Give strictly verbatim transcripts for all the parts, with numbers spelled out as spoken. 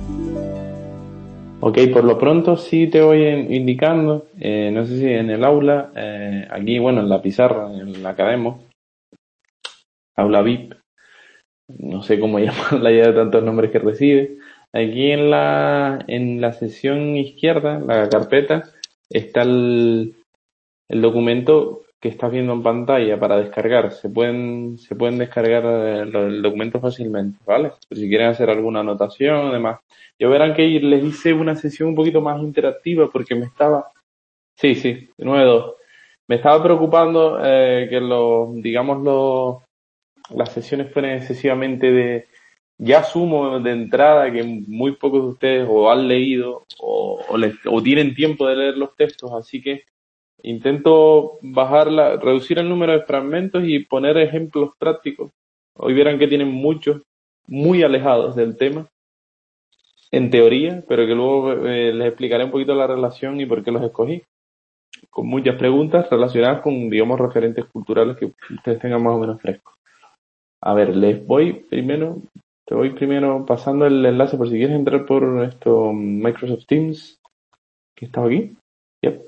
Ok, por lo pronto sí te voy en- indicando, eh, no sé si en el aula, eh, aquí, bueno, en la pizarra, en la Academo, aula V I P, no sé cómo llamarla ya de tantos nombres que recibe. Aquí en la, en la sección izquierda, la carpeta, está el, el documento que estás viendo en pantalla para descargar. Se pueden, se pueden descargar eh, lo- el documento fácilmente, ¿vale? Pues si quieren hacer alguna anotación, además. Yo verán que les hice una sesión un poquito más interactiva porque me estaba. Sí, sí, nueve dos. Me estaba preocupando eh, que los, digamos, los, las sesiones fueran excesivamente de. Ya asumo de entrada que muy pocos de ustedes o han leído o, o, les- o tienen tiempo de leer los textos, así que intento bajarla, reducir el número de fragmentos y poner ejemplos prácticos. Hoy verán que tienen muchos muy alejados del tema, en teoría, pero que luego eh, les explicaré un poquito la relación y por qué los escogí, con muchas preguntas relacionadas con, digamos, referentes culturales que ustedes tengan más o menos frescos. A ver, les voy primero, te voy primero pasando el enlace por si quieres entrar por esto Microsoft Teams, que está aquí. Yep.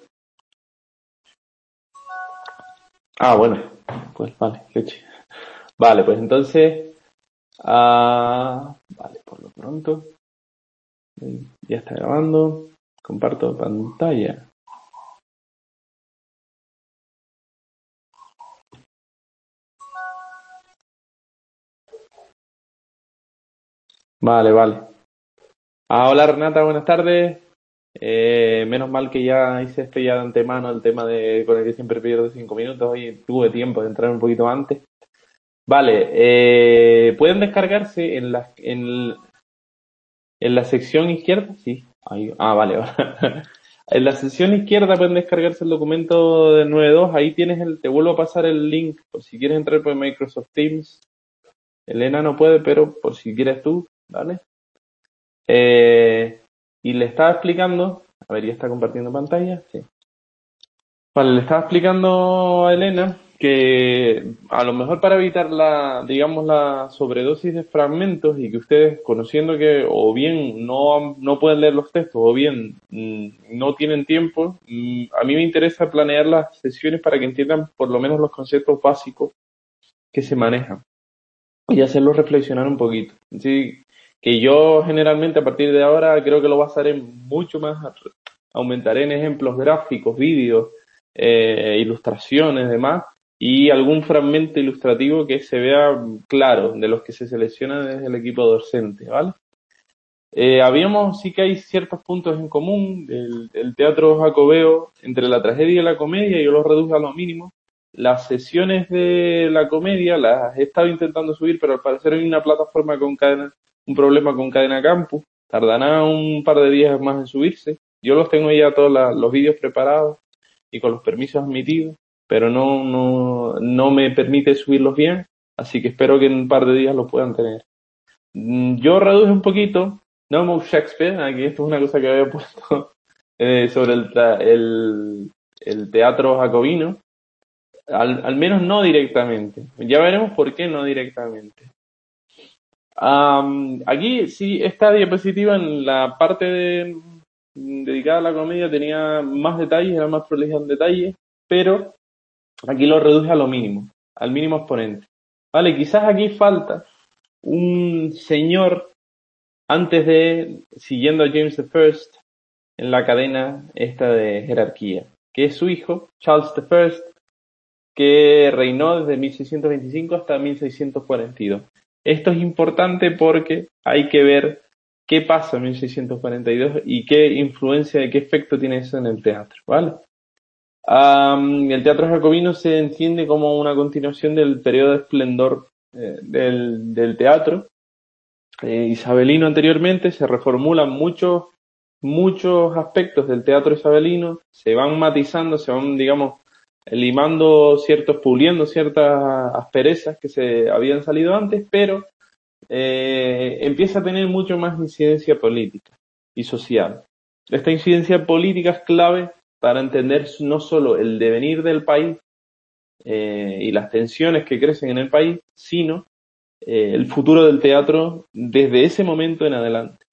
Ah, bueno, pues vale, leche. Vale, pues entonces, ah, vale, por lo pronto, ya está grabando, comparto pantalla. Vale, vale. Ah, hola Renata, buenas tardes. Eh, menos mal que ya hice esto ya de antemano, el tema de con el que siempre pierdo cinco minutos. Hoy tuve tiempo de entrar un poquito antes. Vale, eh, pueden descargarse en la, en, en la sección izquierda. Sí, ahí, ah, vale. En la sección izquierda pueden descargarse el documento de nueve dos. Ahí tienes el, te vuelvo a pasar el link por si quieres entrar por Microsoft Teams. Elena no puede, pero por si quieres tú, ¿vale? Eh, y le estaba explicando, a ver, ya está compartiendo pantalla, sí. Vale, le estaba explicando a Elena que a lo mejor para evitar la, digamos, la sobredosis de fragmentos y que ustedes, conociendo que o bien no, no pueden leer los textos o bien mm, no tienen tiempo, mm, a mí me interesa planear las sesiones para que entiendan por lo menos los conceptos básicos que se manejan y hacerlos reflexionar un poquito. Así que yo generalmente a partir de ahora creo que lo basaré mucho más, aumentaré en ejemplos gráficos, vídeos, eh, ilustraciones, demás, y algún fragmento ilustrativo que se vea claro de los que se seleccionan desde el equipo docente, ¿vale? Eh, habíamos, sí que hay ciertos puntos en común, el, el teatro jacobeo entre la tragedia y la comedia, yo los reduje a lo mínimo. Las sesiones de la comedia las he estado intentando subir, pero al parecer hay una plataforma con cadena, un problema con Cadena Campus, tardará un par de días más en subirse. Yo los tengo ya todos la- los vídeos preparados y con los permisos admitidos, pero no, no, no me permite subirlos bien, así que espero que en un par de días los puedan tener. Mm, Yo reduje un poquito, no como Shakespeare, aquí esto es una cosa que había puesto eh, sobre el, tra- el, el teatro jacobino, al, al menos no directamente. Ya veremos por qué no directamente. Am, aquí sí, esta diapositiva en la parte de- dedicada a la comedia tenía más detalles, era más prolija en detalle, pero aquí lo reduje a lo mínimo, al mínimo exponente. Vale, quizás aquí falta un señor antes de, siguiendo a James the First en la cadena esta de jerarquía, que es su hijo, Charles the First, que reinó desde mil seiscientos veinticinco hasta mil seiscientos cuarenta y dos. Esto es importante porque hay que ver qué pasa en mil seiscientos cuarenta y dos y qué influencia, qué efecto tiene eso en el teatro, ¿vale? Um, el teatro jacobino se entiende como una continuación del periodo de esplendor eh, del, del teatro eh, isabelino anteriormente, se reformulan muchos, muchos aspectos del teatro isabelino, se van matizando, se van, digamos, limando ciertos, puliendo ciertas asperezas que se habían salido antes, pero eh, empieza a tener mucho más incidencia política y social. Esta incidencia política es clave para entender no solo el devenir del país eh, y las tensiones que crecen en el país, sino eh, el futuro del teatro desde ese momento en adelante.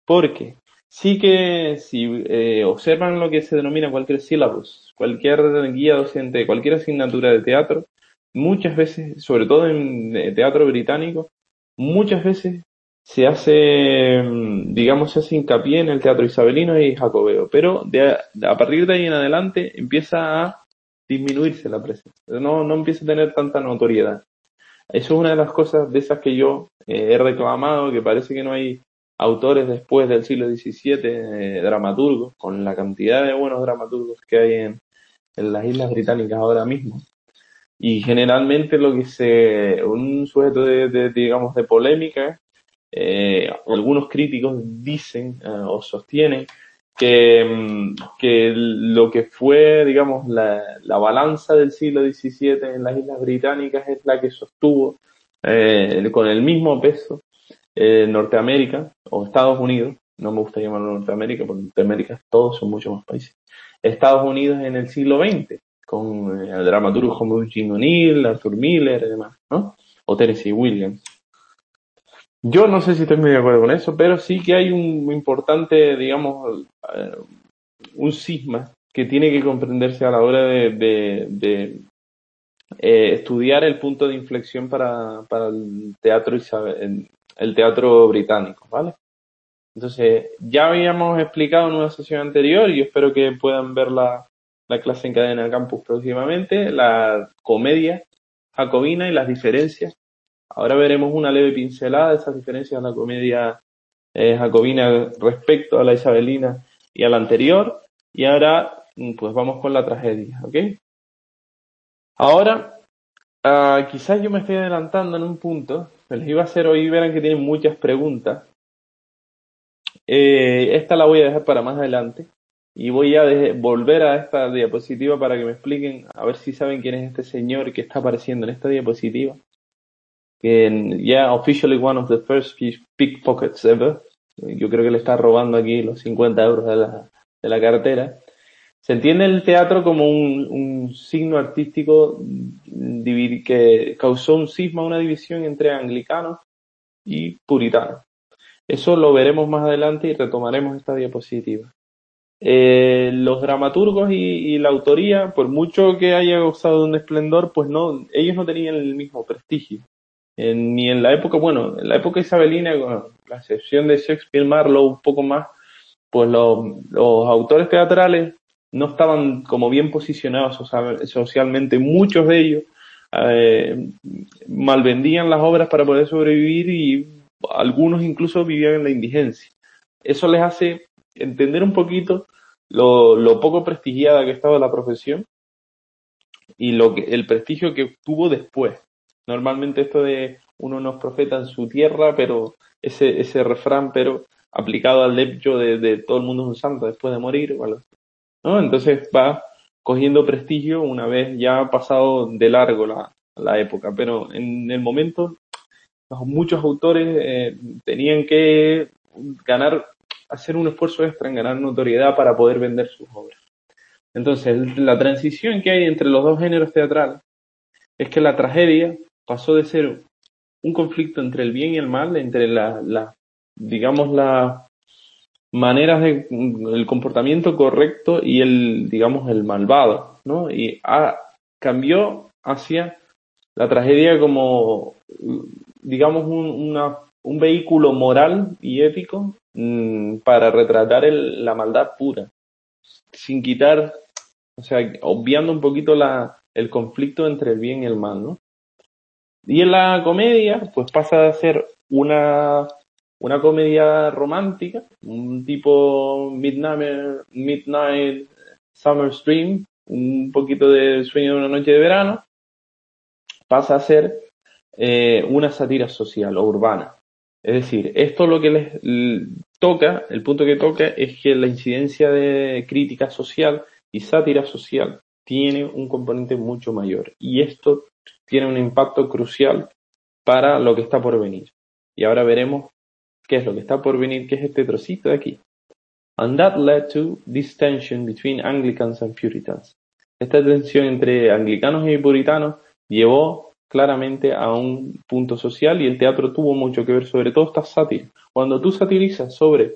Porque sí que si eh, observan lo que se denomina cualquier syllabus, cualquier guía docente, cualquier asignatura de teatro, muchas veces, sobre todo en eh, teatro británico, muchas veces se hace, mm, digamos, se hace hincapié en el teatro isabelino y jacobeo, pero de a, a partir de ahí en adelante empieza a disminuirse la presencia, no, no empieza a tener tanta notoriedad. Eso es una de las cosas de esas que yo eh, he reclamado, que parece que no hay autores después del siglo diecisiete, eh, dramaturgos, con la cantidad de buenos dramaturgos que hay en, en las Islas Británicas ahora mismo. Y generalmente lo que se, un sujeto de, de, digamos, de polémica, eh, algunos críticos dicen eh, o sostienen que, mm, que lo que fue, digamos, la, la balanza del siglo diecisiete en las Islas Británicas es la que sostuvo eh, con el mismo peso eh, Norteamérica o Estados Unidos, no me gusta llamarlo Norteamérica, porque Norteamérica todos son muchos más países, Estados Unidos en el siglo veinte, con eh, dramaturgos como Eugene O'Neill, Arthur Miller y demás, ¿no? O Tennessee Williams. Yo no sé si estoy muy de acuerdo con eso, pero sí que hay un importante, digamos, eh, un cisma que tiene que comprenderse a la hora de, de, de eh, estudiar el punto de inflexión para, para el teatro el, el teatro británico, ¿vale? Entonces, ya habíamos explicado en una sesión anterior, y yo espero que puedan ver la, la clase en Cadena Campus próximamente, la comedia jacobina y las diferencias. Ahora veremos una leve pincelada de esas diferencias de la comedia eh, jacobina respecto a la isabelina y a la anterior. Y ahora, pues vamos con la tragedia, ¿ok? Ahora, uh, quizás yo me estoy adelantando en un punto, me les iba a hacer hoy, verán que tienen muchas preguntas. Eh, esta la voy a dejar para más adelante y voy a de- volver a esta diapositiva para que me expliquen, a ver si saben quién es este señor que está apareciendo en esta diapositiva. Que ya yeah, officially one of the first pickpockets ever. Yo creo que le está robando aquí los cincuenta euros de la, de la cartera. Se entiende el teatro como un, un signo artístico que causó un cisma, una división entre anglicanos y puritanos. Eso lo veremos más adelante y retomaremos esta diapositiva. Eh, los dramaturgos y, y la autoría, por mucho que haya gozado de un esplendor, pues no, ellos no tenían el mismo prestigio. En, ni en la época, bueno, en la época isabelina, con la excepción de Shakespeare, Marlowe, un poco más, pues los, los autores teatrales no estaban como bien posicionados socialmente. Muchos de ellos eh, malvendían las obras para poder sobrevivir y algunos incluso vivían en la indigencia. Eso les hace entender un poquito lo, lo poco prestigiada que estaba la profesión y lo que, el prestigio que tuvo después. Normalmente esto de uno no es profeta en su tierra, pero ese, ese refrán, pero aplicado al hecho de, de todo el mundo es un santo después de morir, ¿vale? ¿No? Entonces va cogiendo prestigio una vez ya ha pasado de largo la, la época, pero en el momento muchos autores eh, tenían que ganar, hacer un esfuerzo extra en ganar notoriedad para poder vender sus obras. Entonces, la transición que hay entre los dos géneros teatrales es que la tragedia pasó de ser un conflicto entre el bien y el mal, entre la, la digamos, las maneras de el comportamiento correcto y el, digamos, el malvado, ¿no? Y a, cambió hacia la tragedia como, digamos, un, una, un vehículo moral y ético mmm, para retratar el, la maldad pura, sin quitar, o sea, obviando un poquito la, el conflicto entre el bien y el mal, ¿no? Y en la comedia, pues pasa a ser una, una comedia romántica, un tipo Midnight, Midnight Summer's Dream, un poquito de Sueño de una noche de verano, pasa a ser eh, una sátira social o urbana. Es decir, esto lo que les toca, el punto que toca es que la incidencia de crítica social y sátira social tiene un componente mucho mayor. Y esto tiene un impacto crucial para lo que está por venir. Y ahora veremos qué es lo que está por venir, que es este trocito de aquí. And that led to this tension between Anglicans and Puritans. Esta tensión entre anglicanos y puritanos llevó claramente a un punto social y el teatro tuvo mucho que ver, sobre todo estas sátiras. Cuando tú satirizas sobre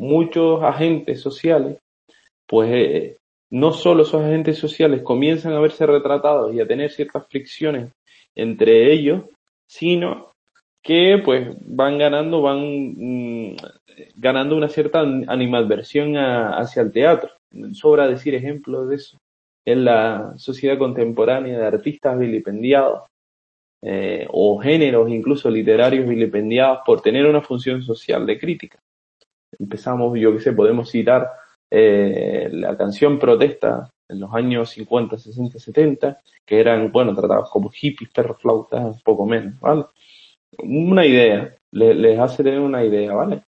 muchos agentes sociales, pues eh, no solo esos agentes sociales comienzan a verse retratados y a tener ciertas fricciones entre ellos, sino que pues van ganando, van mm, ganando una cierta animadversión a, hacia el teatro. Sobra decir ejemplos de eso en la sociedad contemporánea de artistas vilipendiados eh, o géneros incluso literarios vilipendiados por tener una función social de crítica. Empezamos, yo qué sé, podemos citar eh, la canción Protesta en los años cincuenta, sesenta, setenta, que eran, bueno, tratados como hippies, perros flautas, un poco menos, ¿vale? Una idea, les, les hace tener una idea, ¿vale?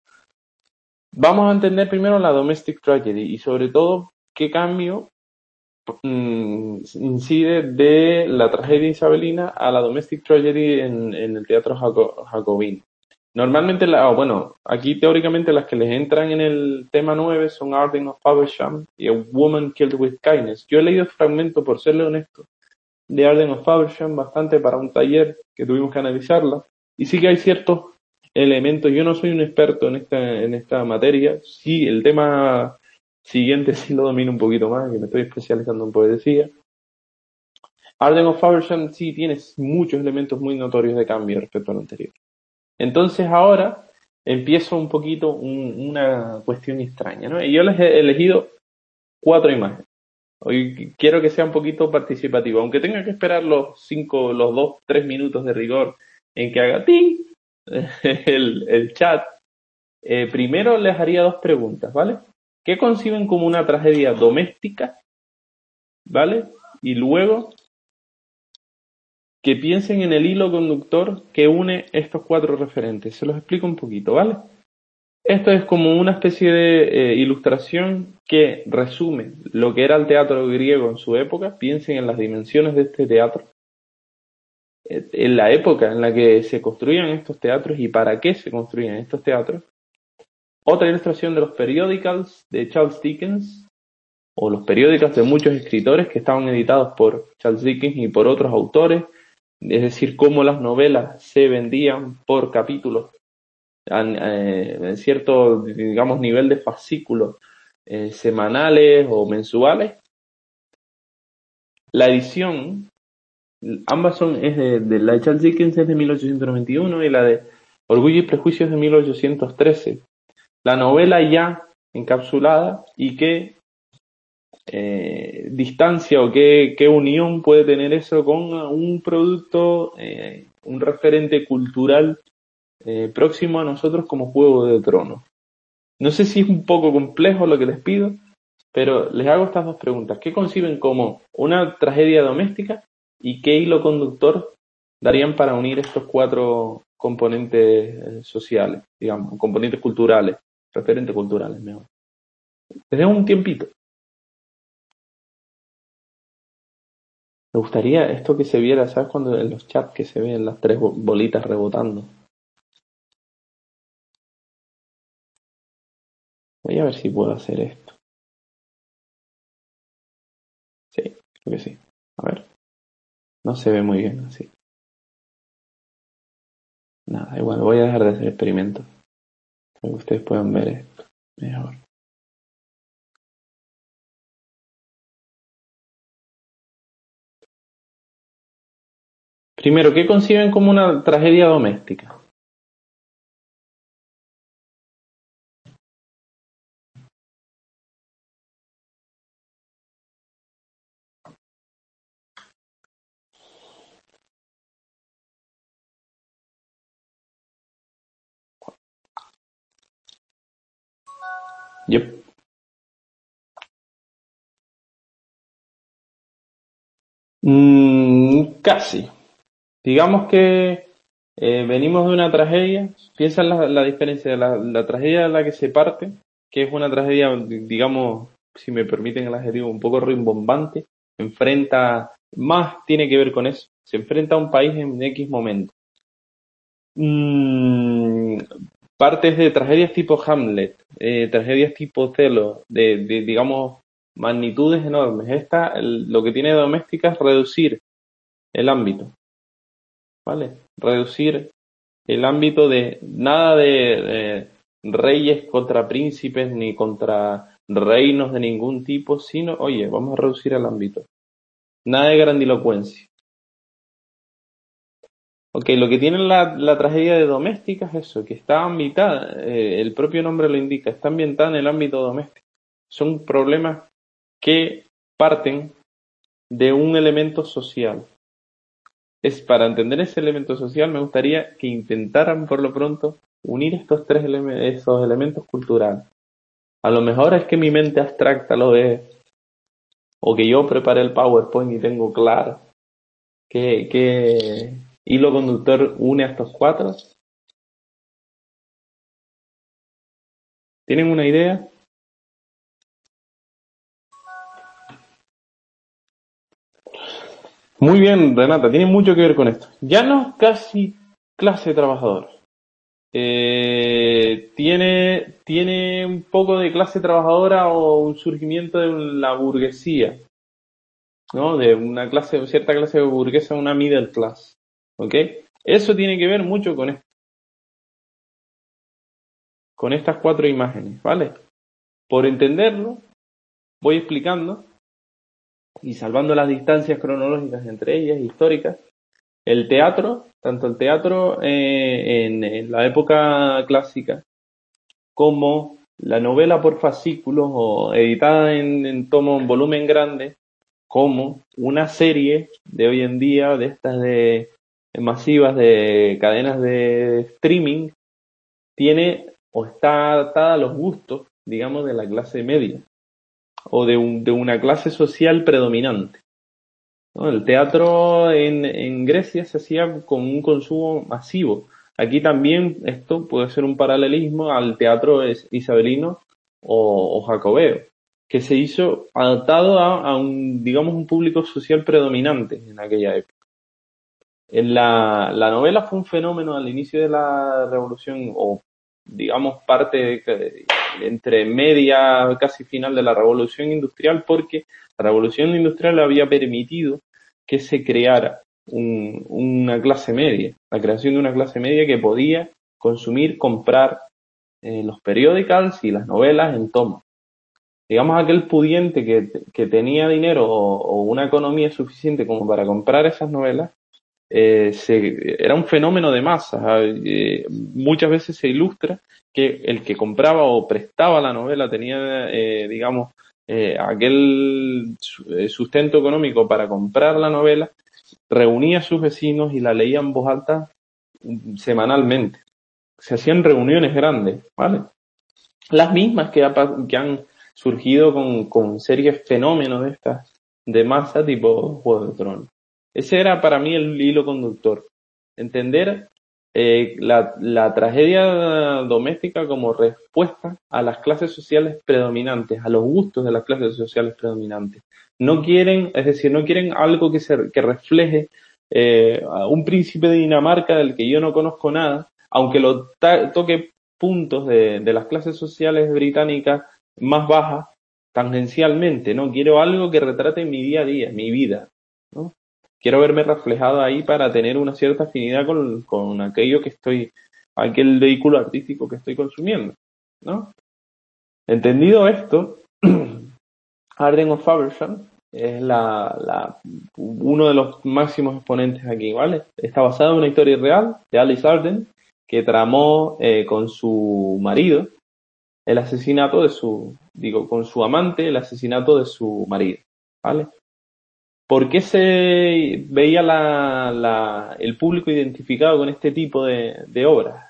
Vamos a entender primero la domestic tragedy y sobre todo qué cambio mmm, incide de la tragedia isabelina a la domestic tragedy en, en el teatro jaco, jacobino. Normalmente, la, oh, bueno, aquí teóricamente las que les entran en el tema nueve son Arden of Faversham y A Woman Killed with Kindness. Yo he leído fragmentos, por serle honesto, de Arden of Faversham, bastante para un taller que tuvimos que analizarla. Y sí que hay ciertos elementos. Yo no soy un experto en esta, en esta materia. Sí, el tema siguiente sí lo domino un poquito más, que me estoy especializando en poesía. Arden of Faversham sí tiene muchos elementos muy notorios de cambio respecto al anterior. Entonces ahora empiezo un poquito un, una cuestión extraña, ¿no? Y yo les he elegido cuatro imágenes. Hoy quiero que sea un poquito participativo, aunque tenga que esperar los cinco, los dos, tres minutos de rigor en que haga ting el, el chat. Eh, primero les haría dos preguntas, ¿vale? ¿Qué conciben como una tragedia doméstica? ¿Vale? Y luego que piensen en el hilo conductor que une estos cuatro referentes. Se los explico un poquito, ¿vale? Esto es como una especie de eh, ilustración que resume lo que era el teatro griego en su época. Piensen en las dimensiones de este teatro, eh, en la época en la que se construían estos teatros y para qué se construían estos teatros. Otra ilustración de los periodicals de Charles Dickens, o los periódicos de muchos escritores que estaban editados por Charles Dickens y por otros autores, es decir, cómo las novelas se vendían por capítulos en cierto, digamos, nivel de fascículos eh, semanales o mensuales. La edición, ambas son, es de, de la de Charles Dickens es de mil ochocientos noventa y uno y la de Orgullo y Prejuicios de mil ochocientos trece. La novela ya encapsulada y qué eh, distancia o qué, qué unión puede tener eso con un producto, eh, un referente cultural eh, próximo a nosotros como Juego de Tronos. No sé si es un poco complejo lo que les pido, pero les hago estas dos preguntas. ¿Qué conciben como una tragedia doméstica y qué hilo conductor darían para unir estos cuatro componentes eh, sociales, digamos, componentes culturales, referentes culturales mejor? Les dejo un tiempito. Me gustaría esto que se viera, ¿sabes? Cuando en los chats que se ven las tres bolitas rebotando. Voy a ver si puedo hacer esto. Sí, creo que sí. A ver. No se ve muy bien así. Nada, igual, voy a dejar de hacer experimentos. Para que ustedes puedan ver esto mejor. Primero, ¿qué conciben como una tragedia doméstica? Yep. Mm, casi. Digamos que eh, venimos de una tragedia. Piensa en la, la diferencia de la, la tragedia de la que se parte, que es una tragedia, digamos, si me permiten el adjetivo, un poco rimbombante. Enfrenta, más tiene que ver con eso. Se enfrenta a un país en X momento. Mm, partes de tragedias tipo Hamlet, eh, tragedias tipo Otelo, de, de, digamos, magnitudes enormes. Esta, el- lo que tiene de doméstica es reducir el ámbito, ¿vale? Reducir el ámbito de nada de, de reyes contra príncipes ni contra reinos de ningún tipo, sino, oye, vamos a reducir el ámbito. Nada de grandilocuencia. Ok, lo que tiene la, la tragedia de Doméstica es eso, que está ambientada, eh, el propio nombre lo indica, está ambientada en el ámbito doméstico. Son problemas que parten de un elemento social. Es para entender ese elemento social me gustaría que intentaran por lo pronto unir estos tres ele esos elementos culturales. A lo mejor es que mi mente abstracta lo ve, o que yo preparé el PowerPoint y tengo claro qué, qué hilo conductor une a estos cuatro. ¿Tienen una idea? Muy bien, Renata, tiene mucho que ver con esto. Ya no es casi clase trabajadora. Eh, tiene, tiene un poco de clase trabajadora o un surgimiento de la burguesía, ¿no? De una clase, cierta clase de burguesa, una middle class, ¿ok? Eso tiene que ver mucho con esto, con estas cuatro imágenes, ¿vale? Por entenderlo, voy explicando y salvando las distancias cronológicas entre ellas, históricas. El teatro, tanto el teatro eh, en, en la época clásica como la novela por fascículos o editada en, en tomo, en volumen grande, como una serie de hoy en día de estas de, de masivas de cadenas de streaming, tiene o está adaptada a los gustos, digamos, de la clase media o de, un, de una clase social predominante, ¿no? El teatro en, en Grecia se hacía con un consumo masivo. Aquí también esto puede ser un paralelismo al teatro isabelino o, o jacobeo, que se hizo adaptado a, a un, digamos, un público social predominante en aquella época. En la, la novela fue un fenómeno al inicio de la revolución, o digamos parte de, entre media, casi final de la revolución industrial, porque la revolución industrial había permitido que se creara un, una clase media, la creación de una clase media que podía consumir, comprar eh, los periódicos y las novelas en tomo. Digamos, aquel pudiente que, que tenía dinero o, o una economía suficiente como para comprar esas novelas, eh, se, era un fenómeno de masa. Eh, muchas veces se ilustra que el que compraba o prestaba la novela tenía, eh, digamos, eh, aquel sustento económico para comprar la novela, reunía a sus vecinos y la leía en voz alta semanalmente. Se hacían reuniones grandes, ¿vale? Las mismas que, ha, que han surgido con, con series fenómenos de estas de masa tipo Juego de Tronos. Ese era para mí el hilo conductor. Entender eh, la, la tragedia doméstica como respuesta a las clases sociales predominantes, a los gustos de las clases sociales predominantes. No quieren, es decir, no quieren algo que, se, que refleje eh, a un príncipe de Dinamarca del que yo no conozco nada, aunque lo toque puntos de, de las clases sociales británicas más bajas tangencialmente, ¿no? Quiero algo que retrate mi día a día, mi vida, ¿no? Quiero verme reflejado ahí para tener una cierta afinidad con, con aquello que estoy, aquel vehículo artístico que estoy consumiendo, ¿no? Entendido esto, Arden of Faversham es la, la, uno de los máximos exponentes aquí, ¿vale? Está basado en una historia real de Alice Arden, que tramó eh, con su marido el asesinato de su, digo, con su amante, el asesinato de su marido, ¿vale? ¿Por qué se veía la, la, el público identificado con este tipo de, de obras?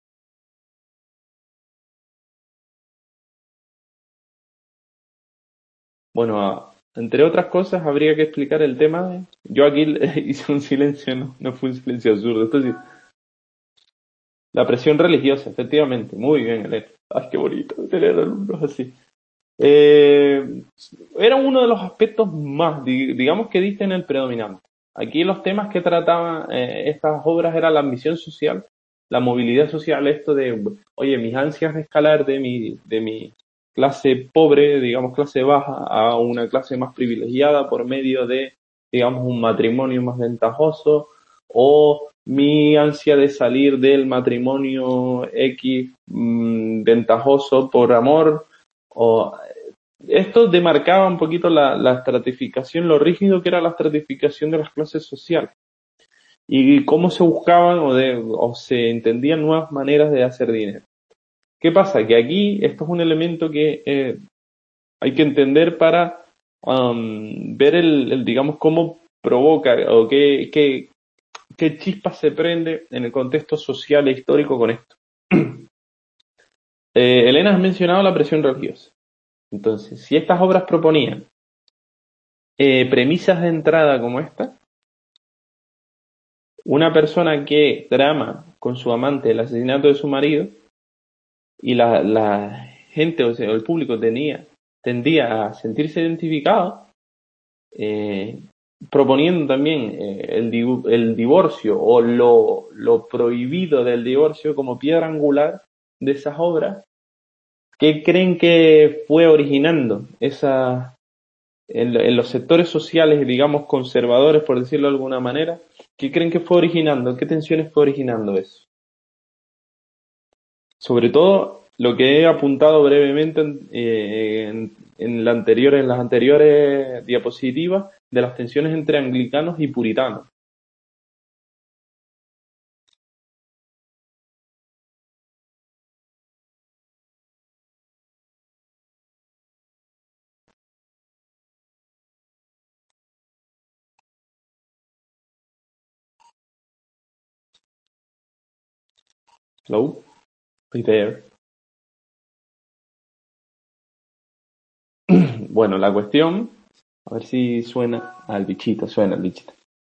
Bueno, entre otras cosas, habría que explicar el tema de... Yo aquí hice un silencio, no, no fue un silencio absurdo. Esto sí, la presión religiosa, efectivamente. Muy bien, Elena. Ay, qué bonito tener alumnos así. Eh, era uno de los aspectos más, digamos que dicen el predominante. Aquí los temas que trataban eh, estas obras era la ambición social, la movilidad social, esto de, oye, mis ansias de escalar de mi, de mi clase pobre, digamos clase baja, a una clase más privilegiada por medio de, digamos, un matrimonio más ventajoso o mi ansia de salir del matrimonio X mmm, ventajoso por amor, o esto demarcaba un poquito la, la estratificación, lo rígido que era la estratificación de las clases sociales y cómo se buscaban o, de, o se entendían nuevas maneras de hacer dinero. ¿Qué pasa? Que aquí esto es un elemento que eh, hay que entender para um, ver el, el, digamos, cómo provoca o qué, qué, qué chispa se prende en el contexto social e histórico con esto. eh, Elena, has mencionado la presión religiosa. Entonces, si estas obras proponían eh, premisas de entrada como esta, una persona que trama con su amante el asesinato de su marido y la, la gente, o sea, el público tenía, tendía a sentirse identificado, eh, proponiendo también eh, el, el divorcio o lo, lo prohibido del divorcio como piedra angular de esas obras, ¿qué creen que fue originando esa, en, en los sectores sociales, digamos, conservadores, por decirlo de alguna manera? ¿Qué creen que fue originando? ¿Qué tensiones fue originando eso? Sobre todo, lo que he apuntado brevemente en, eh, en, en, la anterior, en las anteriores diapositivas, de las tensiones entre anglicanos y puritanos. Hello? Are you there? Bueno, la cuestión, a ver si suena al bichito, suena al bichito.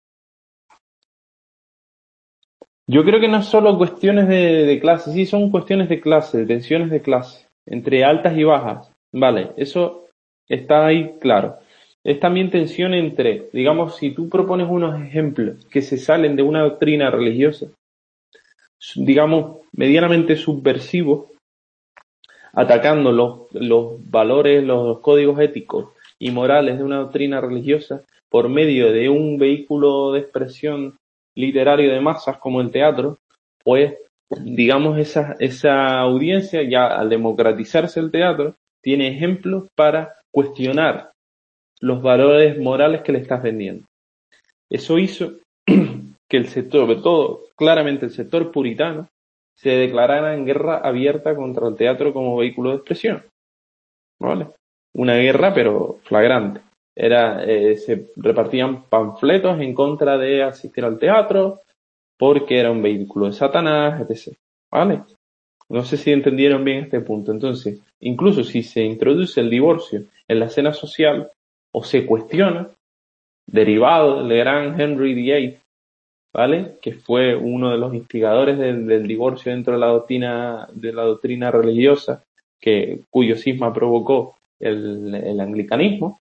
Yo creo que no es solo cuestiones de, de clase, sí son cuestiones de clase, de tensiones de clase, entre altas y bajas. Vale, eso está ahí claro. Es también tensión entre, digamos, si tú propones unos ejemplos que se salen de una doctrina religiosa, digamos, medianamente subversivos, atacando los, los valores, los códigos éticos y morales de una doctrina religiosa por medio de un vehículo de expresión literario de masas como el teatro, pues digamos esa, esa audiencia ya al democratizarse el teatro tiene ejemplos para cuestionar los valores morales que le estás vendiendo. Eso hizo que el sector, sobre todo claramente el sector puritano, se declarara en guerra abierta contra el teatro como vehículo de expresión. ¿Vale? Una guerra pero flagrante. Era, eh, se repartían panfletos en contra de asistir al teatro porque era un vehículo de Satanás, etcétera. ¿Vale? No sé si entendieron bien este punto. Entonces, incluso si se introduce el divorcio en la escena social o se cuestiona, derivado del gran Henry the Eighth, ¿vale? Que fue uno de los instigadores del, del divorcio dentro de la doctrina, de la doctrina religiosa, que, cuyo cisma provocó el, el anglicanismo.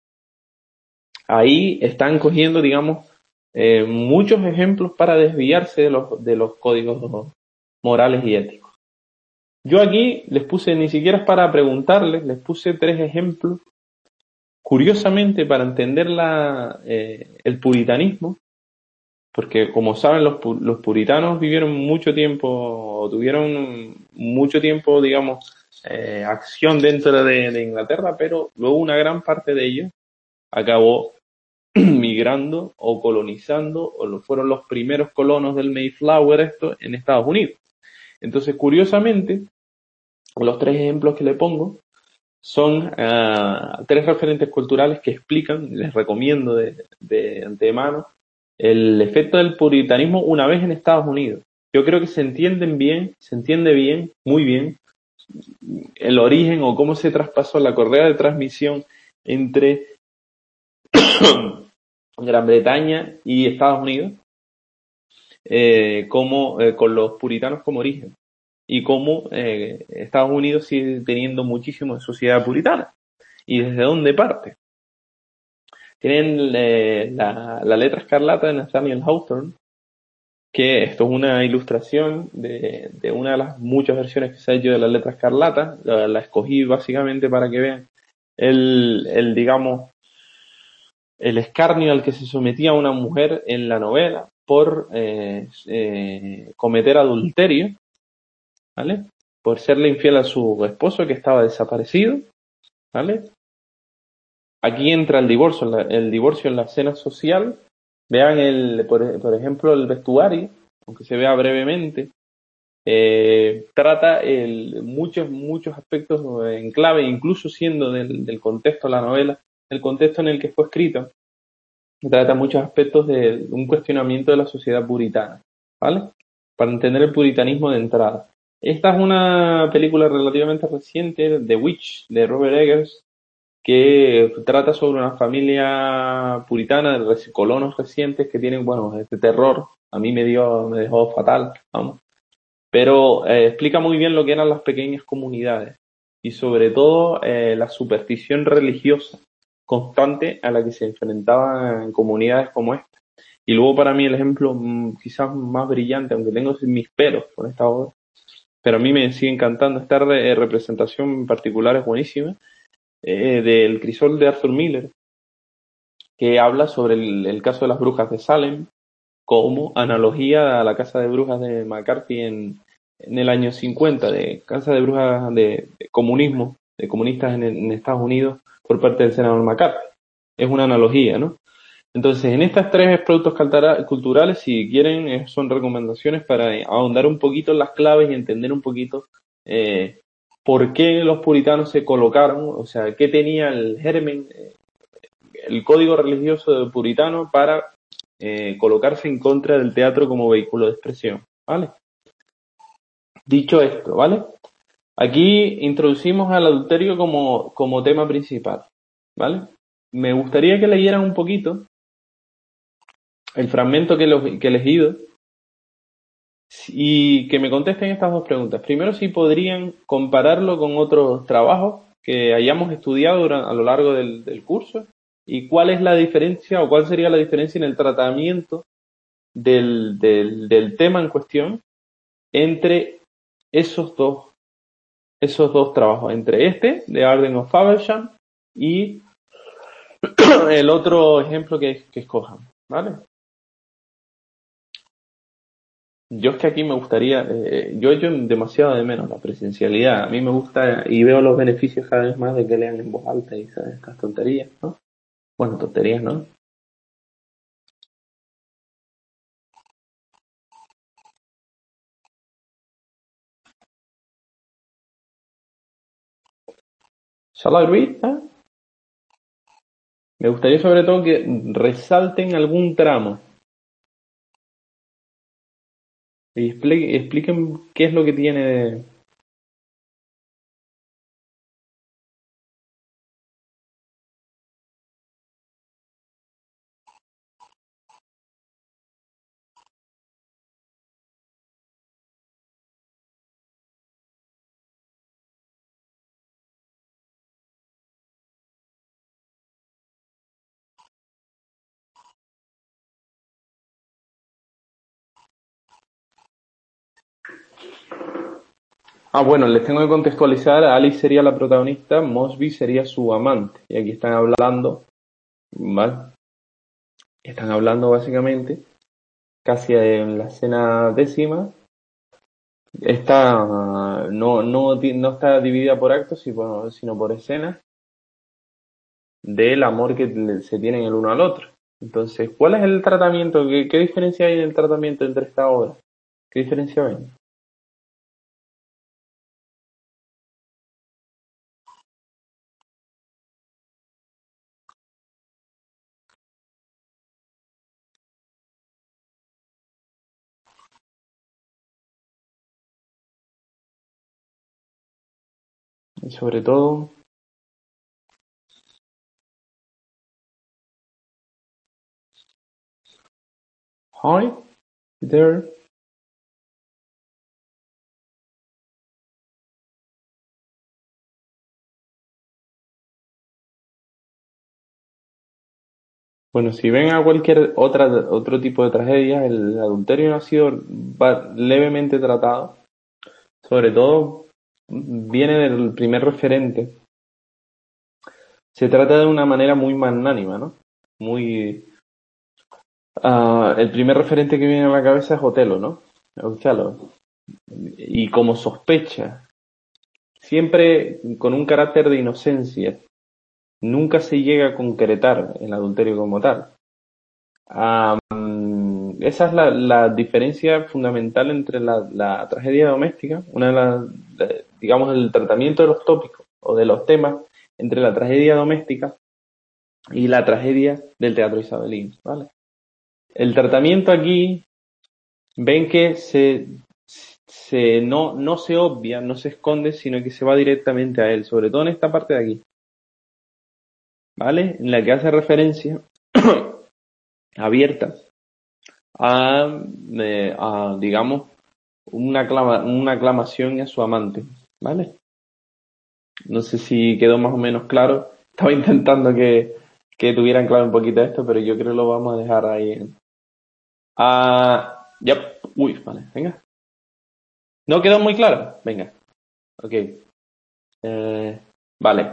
Ahí están cogiendo, digamos, eh, muchos ejemplos para desviarse de los, de los códigos morales y éticos. Yo aquí les puse, ni siquiera es para preguntarles, les puse tres ejemplos, curiosamente para entender la, eh, el puritanismo, porque como saben los, los puritanos vivieron mucho tiempo, tuvieron mucho tiempo, digamos, eh, acción dentro de, de Inglaterra, pero luego una gran parte de ellos acabó migrando o colonizando, o lo, fueron los primeros colonos del Mayflower esto en Estados Unidos. Entonces, curiosamente, los tres ejemplos que le pongo son uh, tres referentes culturales que explican, les recomiendo de, de antemano, el efecto del puritanismo una vez en Estados Unidos. Yo creo que se entienden bien, se entiende bien, muy bien, el origen o cómo se traspasó la correa de transmisión entre Gran Bretaña y Estados Unidos, eh, como, eh, con los puritanos como origen, y cómo eh, Estados Unidos sigue teniendo muchísimo de sociedad puritana. ¿Y desde dónde parte? Tienen eh, la, la letra escarlata de Nathaniel Hawthorne, que esto es una ilustración de, de una de las muchas versiones que se ha hecho de la letra escarlata. La, la escogí básicamente para que vean el, el, digamos, el escarnio al que se sometía una mujer en la novela por eh, eh, cometer adulterio, ¿vale? Por serle infiel a su esposo que estaba desaparecido, ¿vale? Aquí entra el divorcio, la- el divorcio en la escena social. Vean, el, por, por ejemplo, el vestuario, aunque se vea brevemente, eh, trata el, muchos, muchos aspectos en clave, incluso siendo del, del contexto de la novela, el contexto en el que fue escrito, trata muchos aspectos de un cuestionamiento de la sociedad puritana, ¿vale? Para entender el puritanismo de entrada. Esta es una película relativamente reciente, The Witch, de Robert Eggers, que trata sobre una familia puritana de reci- colonos recientes que tienen, bueno, este terror. A mí me dio, me dejó fatal, vamos. Pero eh, explica muy bien lo que eran las pequeñas comunidades y sobre todo eh, la superstición religiosa constante a la que se enfrentaban comunidades como esta. Y luego para mí el ejemplo mm, quizás más brillante, aunque tengo mis peros con esta obra, pero a mí me sigue encantando. Esta re- representación en particular es buenísima, eh, del Crisol de Arthur Miller, que habla sobre el, el caso de las brujas de Salem como analogía a la casa de brujas de McCarthy en, en el año cincuenta, de casa de brujas de, de comunismo, de comunistas en, en Estados Unidos por parte del senador McCarthy. Es una analogía, ¿no? Entonces, en estas tres productos cultura- culturales, si quieren, eh, son recomendaciones para eh, ahondar un poquito en las claves y entender un poquito eh, por qué los puritanos se colocaron, o sea, qué tenía el germen, eh, el código religioso puritano para eh, colocarse en contra del teatro como vehículo de expresión, ¿vale? Dicho esto, ¿vale? Aquí introducimos al adulterio como, como tema principal, ¿vale? Me gustaría que leyeran un poquito el fragmento que, lo- que he elegido y que me contesten estas dos preguntas. Primero, si podrían compararlo con otros trabajos que hayamos estudiado durante, a lo largo del, del curso, y cuál es la diferencia o cuál sería la diferencia en el tratamiento del, del, del tema en cuestión entre esos dos, esos dos trabajos, entre este de Arden of Faversham y el otro ejemplo que, que escojan, ¿vale? Yo es que aquí me gustaría, eh, yo echo demasiado de menos la presencialidad. A mí me gusta y veo los beneficios cada vez más de que lean en voz alta y ¿sabes? Estas tonterías, ¿no? Bueno, tonterías, ¿no? Shall I read? ¿Eh? Me gustaría sobre todo que resalten algún tramo y expli- expliquen qué es lo que tiene de... Ah, bueno, les tengo que contextualizar. Alice sería la protagonista, Mosby sería su amante. Y aquí están hablando, ¿vale? Están hablando básicamente, casi en la escena décima. Esta no, no, ti- no está dividida por actos, sino, sino por escenas del amor que le- se tienen el uno al otro. Entonces, ¿cuál es el tratamiento? ¿Qué, qué diferencia hay en el tratamiento entre esta obra? ¿Qué diferencia ven? Y sobre todo, hi there. Bueno, si ven a cualquier otra, otro tipo de tragedia, el adulterio no ha sido va- levemente tratado. Sobre todo, viene del primer referente. Se trata de una manera muy magnánima, ¿no? Muy Ah, el primer referente que viene a la cabeza es Otelo, ¿no? Otelo. Y como sospecha, siempre con un carácter de inocencia, nunca se llega a concretar el adulterio como tal. Am, esa es la, la diferencia fundamental entre la, la tragedia doméstica, una de las, de- digamos, el tratamiento de los tópicos o de los temas entre la tragedia doméstica y la tragedia del teatro isabelino, ¿vale? El tratamiento aquí, ven que se, se no, no se obvia, no se esconde, sino que se va directamente a él, sobre todo en esta parte de aquí, ¿vale? En la que hace referencia abierta a, eh, a, digamos, una, aclama- una aclamación a su amante, ¿vale? No sé si quedó más o menos claro. Estaba intentando que, que tuvieran claro un poquito esto, pero yo creo que lo vamos a dejar ahí. Ah, ya. Uy, vale, venga. ¿No quedó muy claro? Venga, ok. Eh, vale.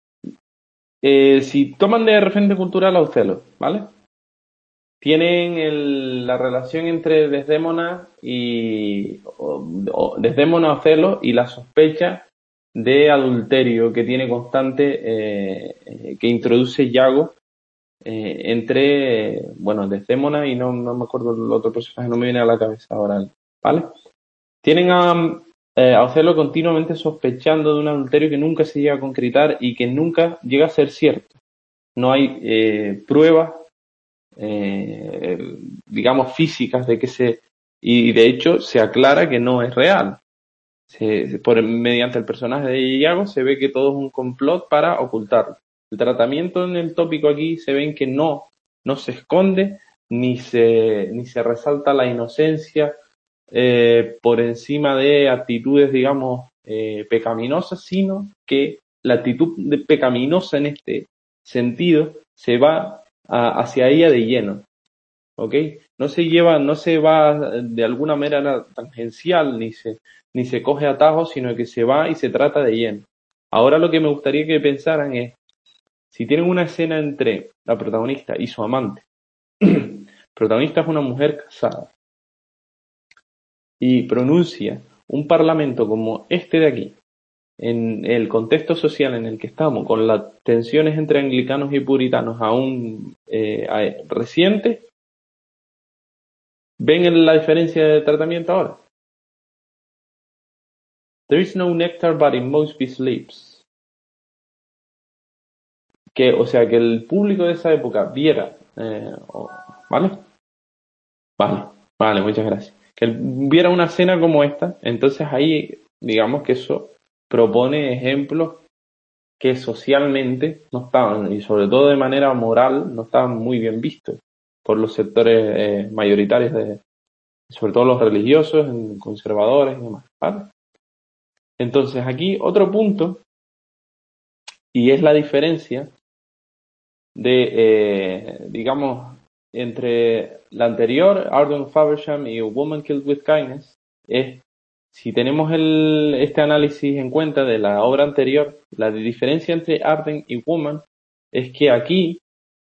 Eh, si toman de referente cultural a Otelo, ¿vale? Tienen el- la relación entre Desdémona y o- o- Desdémona Otelo y la sospecha de adulterio que tiene constante eh, eh, que introduce Yago eh, entre eh, bueno Desdémona y no, no me acuerdo el otro personaje, no me viene a la cabeza ahora, ¿vale? Tienen a, eh, a Otelo continuamente sospechando de un adulterio que nunca se llega a concretar y que nunca llega a ser cierto. No hay eh, pruebas eh, digamos, físicas de que se... Y de hecho se aclara que no es real. Se, por, mediante el personaje de Iago se ve que todo es un complot para ocultarlo. El tratamiento en el tópico aquí se ven que no, no se esconde ni se, ni se resalta la inocencia eh, por encima de actitudes, digamos, eh, pecaminosas, sino que la actitud de pecaminosa en este sentido se va a- hacia ella de lleno. ¿Ok? No se lleva, no se va de alguna manera tangencial, ni se, ni se coge atajos, sino que se va y se trata de lleno. Ahora lo que me gustaría que pensaran es, si tienen una escena entre la protagonista y su amante, el protagonista es una mujer casada y pronuncia un parlamento como este de aquí, en el contexto social en el que estamos, con las tensiones entre anglicanos y puritanos aún eh, a- recientes, ¿ven la diferencia de tratamiento ahora? There is no nectar but in Mosby's lips. Que, o sea, que el público de esa época viera, eh, o- ¿vale? Vale, vale, muchas gracias. Que él viera una escena como esta, entonces ahí, digamos que eso propone ejemplos que socialmente no estaban, y sobre todo de manera moral, no estaban muy bien vistos por los sectores eh, mayoritarios, de, sobre todo los religiosos, conservadores y demás, ¿vale? Entonces aquí otro punto, y es la diferencia de, eh, digamos, entre la anterior, Arden Faversham y A Woman Killed with Kindness, es, si tenemos el, este análisis en cuenta de la obra anterior, la diferencia entre Arden y Woman es que aquí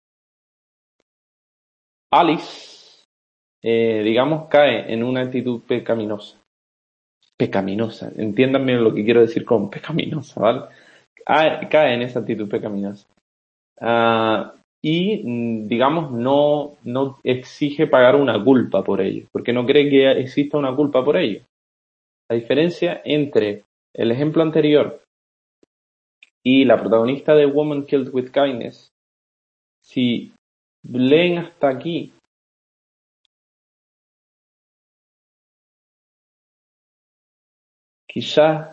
Alice, eh, digamos, cae en una actitud pecaminosa. Pecaminosa, entiéndanme lo que quiero decir con pecaminosa, ¿vale? Ah, cae en esa actitud pecaminosa. Ah, y, mm, digamos, no, no exige pagar una culpa por ello, porque no cree que exista una culpa por ello. La diferencia entre el ejemplo anterior y la protagonista de Woman Killed with Kindness, si leen hasta aquí, quizás,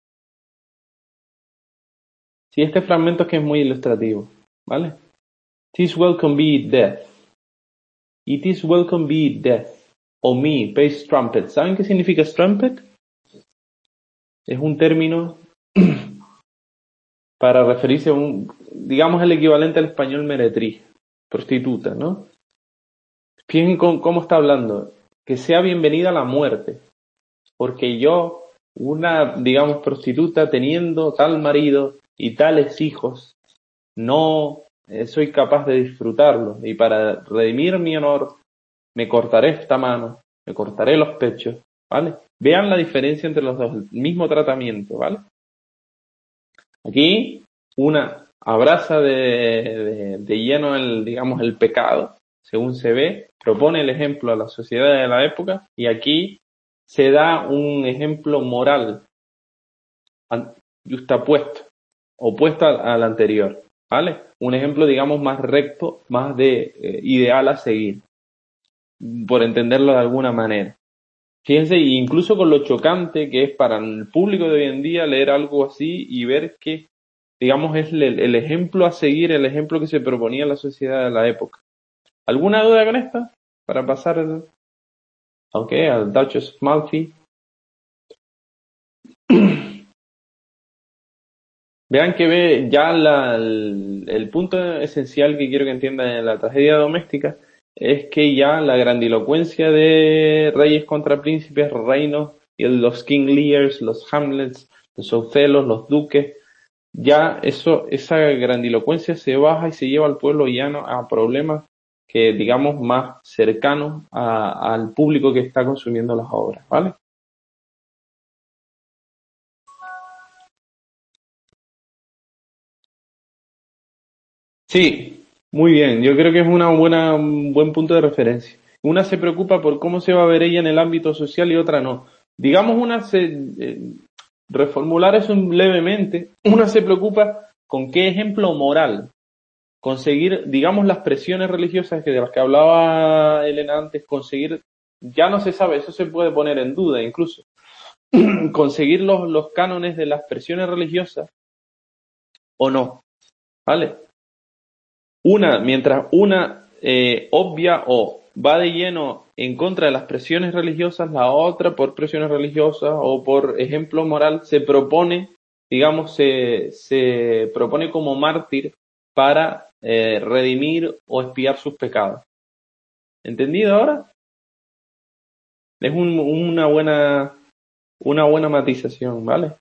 si este fragmento es que es muy ilustrativo, ¿vale? Tis welcome be death. It is welcome be death. O me, bass trumpet. ¿Saben qué significa trumpet? Es un término para referirse a un, digamos, el equivalente al español meretriz, prostituta, ¿no? Fíjense cómo, cómo está hablando, que sea bienvenida la muerte, porque yo, una, digamos, prostituta, teniendo tal marido y tales hijos, no eh, soy capaz de disfrutarlo, y para redimir mi honor me cortaré esta mano, me cortaré los pechos, ¿vale? Vean la diferencia entre los dos, el mismo tratamiento, ¿vale? Aquí una abraza de, de, de lleno el, digamos, el pecado, según se ve, propone el ejemplo a la sociedad de la época, y aquí se da un ejemplo moral justapuesto, opuesto al, al anterior, ¿vale? Un ejemplo, digamos, más recto, más de eh, ideal a seguir, por entenderlo de alguna manera. Fíjense, incluso con lo chocante que es para el público de hoy en día leer algo así y ver que, digamos, es el, el ejemplo a seguir, el ejemplo que se proponía la sociedad de la época. ¿Alguna duda con esto? Para pasar el, okay, al Duchess of Malfi. Vean que ve ya la, el, el punto esencial que quiero que entiendan en la tragedia doméstica es que ya la grandilocuencia de reyes contra príncipes, reinos, y los King Lears, los Hamlets, los Othellos, los duques, ya eso, esa grandilocuencia se baja y se lleva al pueblo llano a problemas que, digamos, más cercanos a, al público que está consumiendo las obras, ¿vale? Sí, muy bien. Yo creo que es una buena, un buen punto de referencia. Una se preocupa por cómo se va a ver ella en el ámbito social y otra no. Digamos, una se, eh, reformular eso levemente, una se preocupa con qué ejemplo moral conseguir, digamos, las presiones religiosas que de las que hablaba Elena antes, conseguir, ya no se sabe, eso se puede poner en duda incluso, conseguir los, los cánones de las presiones religiosas o no, ¿vale? Una, mientras una eh, obvia o va de lleno en contra de las presiones religiosas, la otra por presiones religiosas o por ejemplo moral se propone, digamos, se, se propone como mártir para eh, redimir o expiar sus pecados. ¿Entendido ahora? Es un, una buena una buena matización, ¿vale?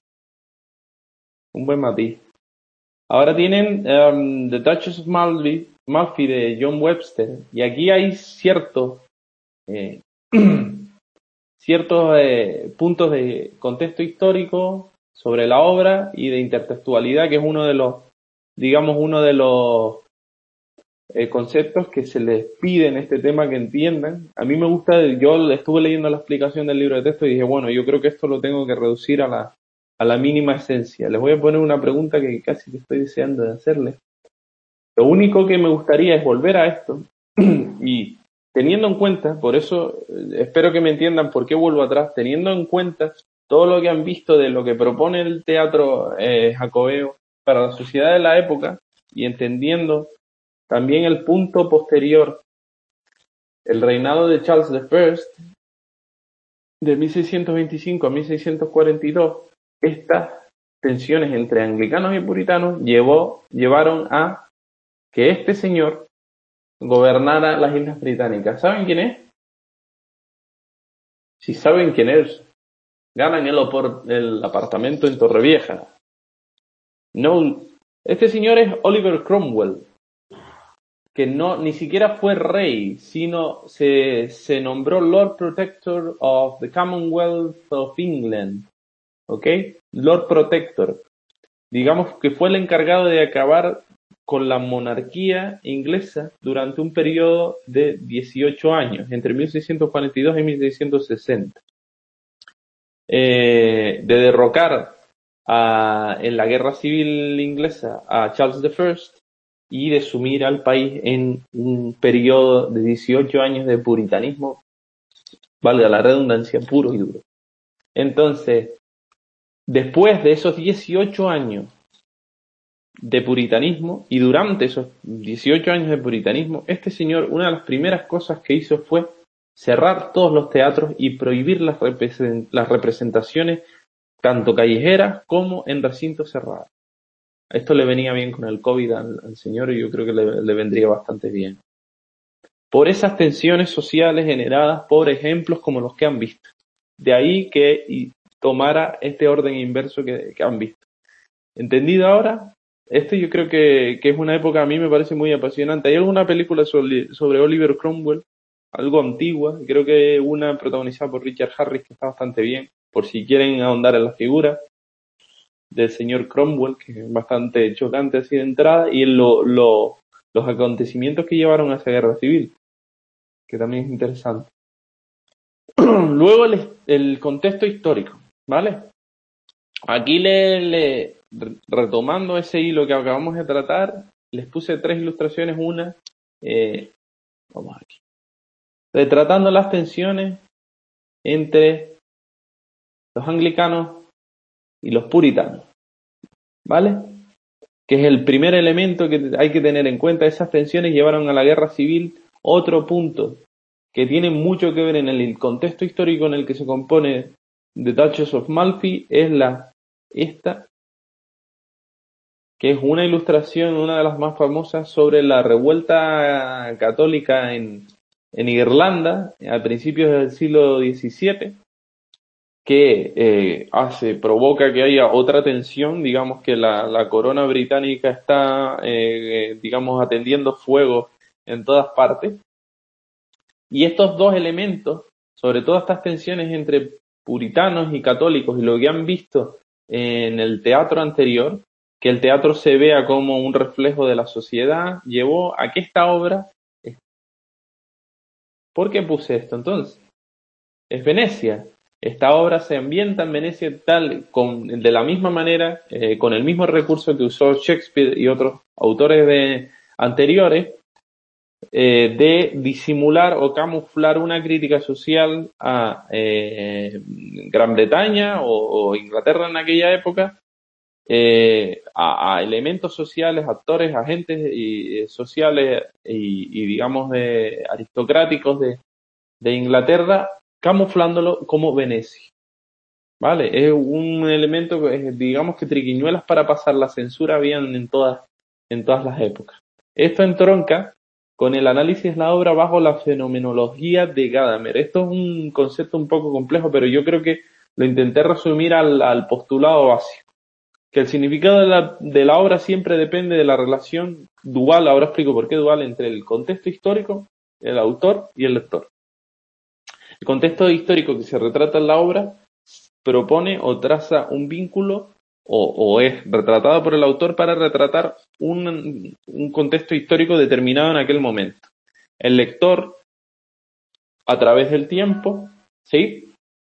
Un buen matiz. Ahora tienen um, The Duchess of Malfi, Malfi de John Webster, y aquí hay ciertos eh, ciertos eh, puntos de contexto histórico sobre la obra y de intertextualidad, que es uno de los, digamos, uno de los eh, conceptos que se les pide en este tema que entiendan. A mí me gusta, yo estuve leyendo la explicación del libro de texto y dije, bueno, yo creo que esto lo tengo que reducir a la, a la mínima esencia. Les voy a poner una pregunta que casi que estoy deseando de hacerles. Lo único que me gustaría es volver a esto y teniendo en cuenta, por eso eh, espero que me entiendan por qué vuelvo atrás, teniendo en cuenta todo lo que han visto de lo que propone el teatro eh, jacobeo para la sociedad de la época y entendiendo también el punto posterior, el reinado de Charles the First, de mil seiscientos veinticinco a mil seiscientos cuarenta y dos, estas tensiones entre anglicanos y puritanos llevó, llevaron a que este señor gobernara las Islas Británicas. ¿Saben quién es? Si saben quién es, ganan el, el apartamento en Torrevieja. No, este señor es Oliver Cromwell, que no ni siquiera fue rey, sino se, se nombró Lord Protector of the Commonwealth of England. ¿Ok? Lord Protector. Digamos que fue el encargado de acabar con la monarquía inglesa durante un periodo de dieciocho años, entre mil seiscientos cuarenta y dos y mil seiscientos sesenta. Eh, de derrocar a, en la guerra civil inglesa a Charles the First y de sumir al país en un periodo de dieciocho años de puritanismo, valga la redundancia, puro y duro. Entonces, después de esos dieciocho años de puritanismo y durante esos dieciocho años de puritanismo, este señor, una de las primeras cosas que hizo fue cerrar todos los teatros y prohibir las, represent las representaciones tanto callejeras como en recintos cerrados. Esto le venía bien con el COVID al, al señor y yo creo que le, le vendría bastante bien. Por esas tensiones sociales generadas por ejemplos como los que han visto. De ahí que y tomara este orden inverso que, que han visto. ¿Entendido ahora? Este yo creo que, que es una época, a mí me parece muy apasionante. ¿Hay alguna película sobre, sobre Oliver Cromwell? algo antigua, creo que una protagonizada por Richard Harris que está bastante bien, por si quieren ahondar en la figura del señor Cromwell, que es bastante chocante así de entrada, y en lo, lo, los acontecimientos que llevaron a esa guerra civil, que también es interesante. Luego el, el contexto histórico, ¿vale? Aquí le, le retomando ese hilo que acabamos de tratar, les puse tres ilustraciones, una, eh, vamos aquí, retratando las tensiones entre los anglicanos y los puritanos, ¿vale? Que es el primer elemento que hay que tener en cuenta. Esas tensiones llevaron a la guerra civil. Otro punto que tiene mucho que ver en el contexto histórico en el que se compone The Duchess of Malfi es la esta, que es una ilustración, una de las más famosas, sobre la revuelta católica en, en Irlanda a principios del siglo diecisiete, que eh, hace, provoca que haya otra tensión, digamos que la, la corona británica está, eh, digamos, atendiendo fuego en todas partes. Y estos dos elementos, sobre todo estas tensiones entre puritanos y católicos, y lo que han visto en el teatro anterior, que el teatro se vea como un reflejo de la sociedad, llevó a que esta obra... ¿Por qué puse esto entonces? Es Venecia. Esta obra se ambienta en Venecia tal, con, de la misma manera, eh, con el mismo recurso que usó Shakespeare y otros autores de, anteriores, eh, de disimular o camuflar una crítica social a eh, Gran Bretaña o, o Inglaterra en aquella época, eh, a, a elementos sociales, actores, agentes y, eh, sociales y, y digamos de aristocráticos de, de Inglaterra, camuflándolo como Venecia. ¿Vale? Es un elemento que, digamos que triquiñuelas para pasar la censura habían en todas, en todas las épocas. Esto entronca con el análisis de la obra bajo la fenomenología de Gadamer. Esto es un concepto un poco complejo, pero yo creo que lo intenté resumir al, al postulado básico. Que el significado de la, de la obra siempre depende de la relación dual, ahora explico por qué dual, entre el contexto histórico, el autor y el lector. El contexto histórico que se retrata en la obra propone o traza un vínculo o, o es retratado por el autor para retratar un, un contexto histórico determinado en aquel momento. El lector, a través del tiempo, ¿sí?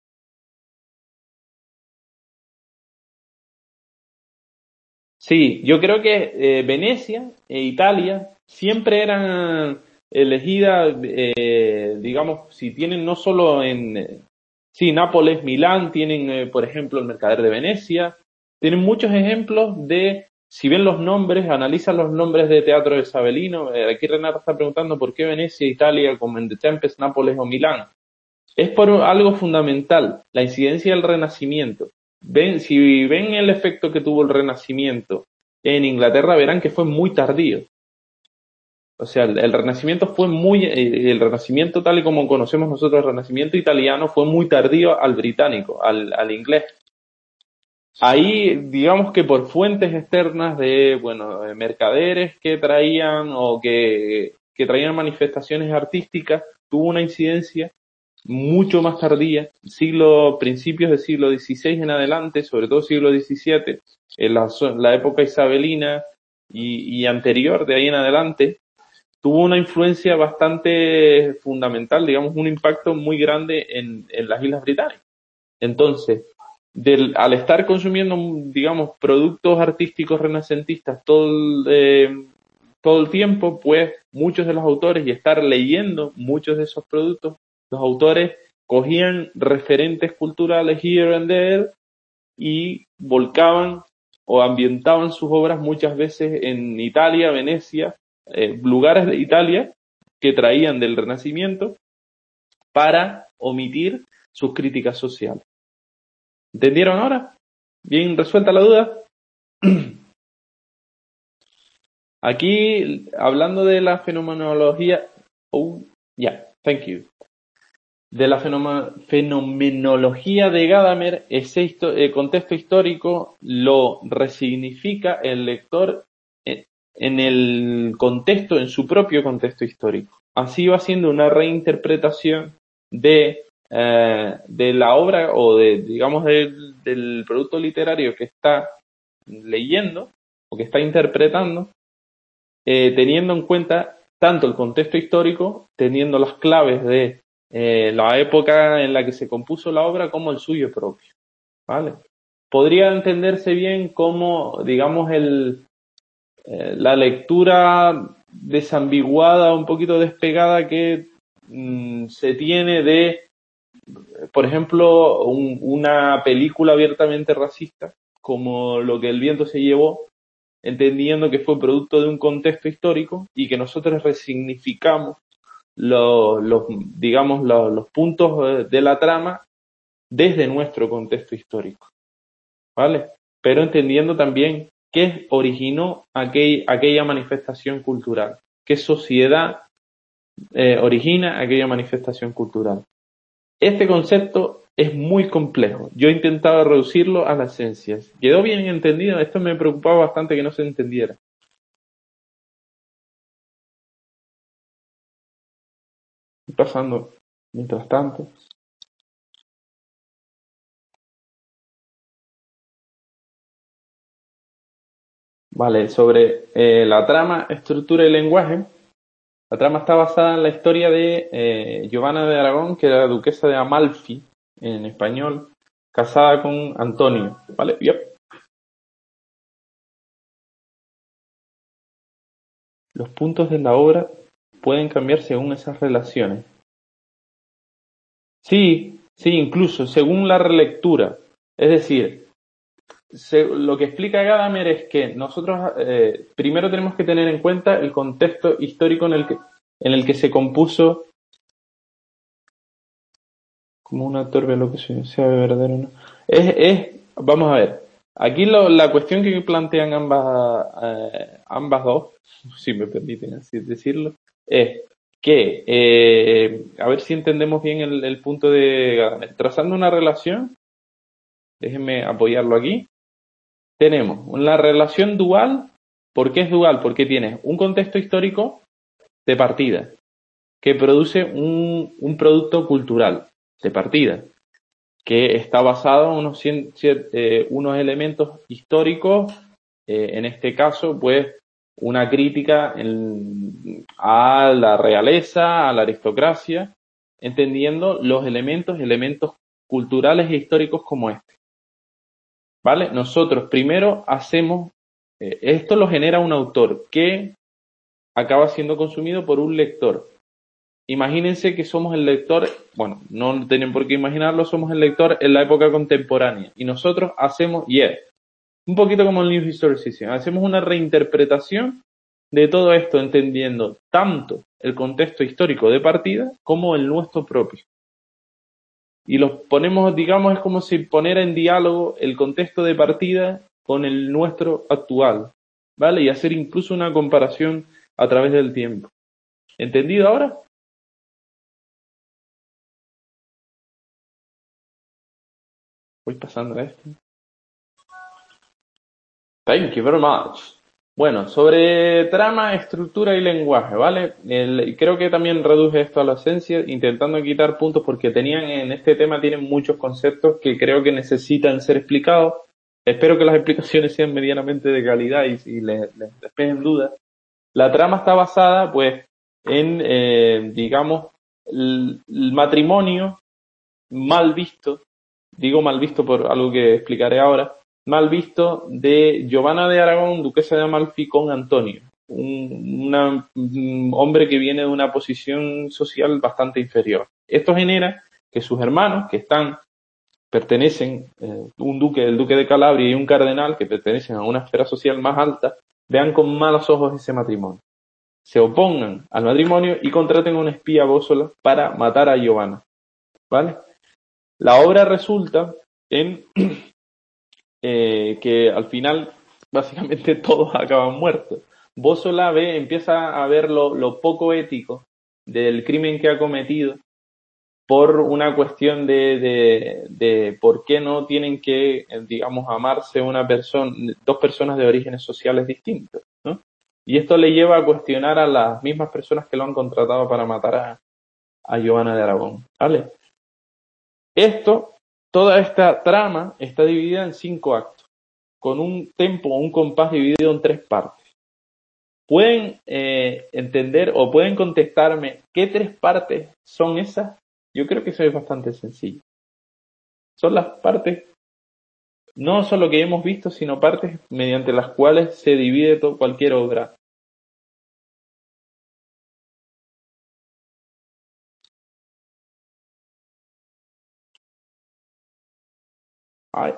Sí, yo creo que eh, Venecia e Italia siempre eran elegidas, eh, digamos, si tienen no solo en, eh, sí, Nápoles, Milán, tienen, eh, por ejemplo, el Mercader de Venecia, tienen muchos ejemplos de, si ven los nombres, analizan los nombres de teatro isabelino, eh, aquí Renata está preguntando por qué Venecia, Italia, como en The Tempest, Nápoles o Milán. Es por algo fundamental, la incidencia del Renacimiento. Ven, si ven el efecto que tuvo el Renacimiento en Inglaterra, verán que fue muy tardío. O sea, el, el Renacimiento fue muy, eh, el Renacimiento tal y como conocemos nosotros, el Renacimiento italiano fue muy tardío al británico, al, al inglés. Ahí, digamos que por fuentes externas de, bueno, de mercaderes que traían o que, que traían manifestaciones artísticas, tuvo una incidencia mucho más tardía, siglo, principios del siglo dieciséis en adelante, sobre todo siglo diecisiete, en la, la época isabelina y, y anterior, de ahí en adelante, tuvo una influencia bastante fundamental, digamos, un impacto muy grande en, en las Islas Británicas. Entonces, del, al estar consumiendo, digamos, productos artísticos renacentistas todo el, eh, todo el tiempo, pues muchos de los autores y estar leyendo muchos de esos productos, los autores cogían referentes culturales here and there y volcaban o ambientaban sus obras muchas veces en Italia, Venecia, eh, lugares de Italia que traían del Renacimiento para omitir sus críticas sociales. ¿Entendieron ahora? ¿Bien resuelta la duda? Aquí, hablando de la fenomenología... Oh, ya, yeah, thank you. De la fenomenología de Gadamer, ese histo eh, contexto histórico lo resignifica el lector en, en el contexto, en su propio contexto histórico. así va siendo una reinterpretación de, eh, de la obra o de, digamos, del, del producto literario que está leyendo o que está interpretando, eh, teniendo en cuenta tanto el contexto histórico, teniendo las claves de eh, la época en la que se compuso la obra como el suyo propio, ¿vale? Podría entenderse bien como, digamos, el, eh, la lectura desambiguada, un poquito despegada que mmm, se tiene de, por ejemplo, un, una película abiertamente racista, como Lo que el viento se llevó, entendiendo que fue producto de un contexto histórico y que nosotros resignificamos los, los digamos, los, los puntos de la trama desde nuestro contexto histórico, ¿vale? Pero entendiendo también qué originó aquel, aquella manifestación cultural, qué sociedad eh, origina aquella manifestación cultural. Este concepto es muy complejo. Yo he intentado reducirlo a las esencias. ¿Quedó bien entendido? Esto me preocupaba bastante que no se entendiera. Estoy pasando mientras tanto. Vale, sobre eh, la trama, estructura y lenguaje. La trama está basada en la historia de eh, Giovanna de Aragón, que era la duquesa de Amalfi, en español, casada con Antonio. Vale, yep. Los puntos de la obra pueden cambiar según esas relaciones. Sí, sí, incluso según la relectura. Es decir, se, lo que explica Gadamer es que nosotros eh, primero tenemos que tener en cuenta el contexto histórico en el que, en el que se compuso. Como un actor ve lo que sea verdadero, ¿no? Es, es, vamos a ver, aquí lo, la cuestión que plantean ambas, eh, ambas dos, si me permiten así decirlo, es que, eh, a ver si entendemos bien el, el punto de Gadamer. Trazando una relación, déjenme apoyarlo aquí, tenemos una relación dual. ¿Por qué es dual? Porque tienes un contexto histórico de partida, que produce un, un producto cultural de partida, que está basado en unos, cien, eh, unos elementos históricos, eh, en este caso, pues, una crítica en, a la realeza, a la aristocracia, entendiendo los elementos, elementos culturales e históricos como este. ¿Vale? Nosotros primero hacemos, eh, esto lo genera un autor que acaba siendo consumido por un lector. Imagínense que somos el lector, bueno, no tienen por qué imaginarlo, somos el lector en la época contemporánea. Y nosotros hacemos, yeah, un poquito como el New Historicism, hacemos una reinterpretación de todo esto, entendiendo tanto el contexto histórico de partida como el nuestro propio. Y los ponemos, digamos, es como si poner en diálogo el contexto de partida con el nuestro actual, ¿vale? Y hacer incluso una comparación a través del tiempo. ¿Entendido ahora? Voy pasando a esto. Thank you very much. Bueno, sobre trama, estructura y lenguaje, ¿vale? El, creo que también reduje esto a la esencia, intentando quitar puntos porque tenían en este tema tienen muchos conceptos que creo que necesitan ser explicados. Espero que las explicaciones sean medianamente de calidad y, y les, les despejen dudas. La trama está basada, pues, en, eh, digamos, el, el matrimonio mal visto, digo mal visto por algo que explicaré ahora, mal visto de Giovanna de Aragón, duquesa de Amalfi, con Antonio, un, una, un hombre que viene de una posición social bastante inferior. Esto genera que sus hermanos, que están, pertenecen, eh, un duque, el duque de Calabria y un cardenal, que pertenecen a una esfera social más alta, vean con malos ojos ese matrimonio. Se opongan al matrimonio y contraten a un espía bósola para matar a Giovanna. ¿Vale? La obra resulta en eh, que al final básicamente todos acaban muertos. Bósola ve, empieza a ver lo, lo poco ético del crimen que ha cometido por una cuestión de, de, de por qué no tienen que, digamos, amarse una persona, dos personas de orígenes sociales distintos, ¿no? Y esto le lleva a cuestionar a las mismas personas que lo han contratado para matar a, a Joana de Aragón, ¿vale? Esto, toda esta trama está dividida en cinco actos, con un tempo o un compás dividido en tres partes. ¿Pueden eh, entender o pueden contestarme qué tres partes son esas? Yo creo que eso es bastante sencillo. Son las partes, no solo que hemos visto, sino partes mediante las cuales se divide todo, cualquier obra. Ay.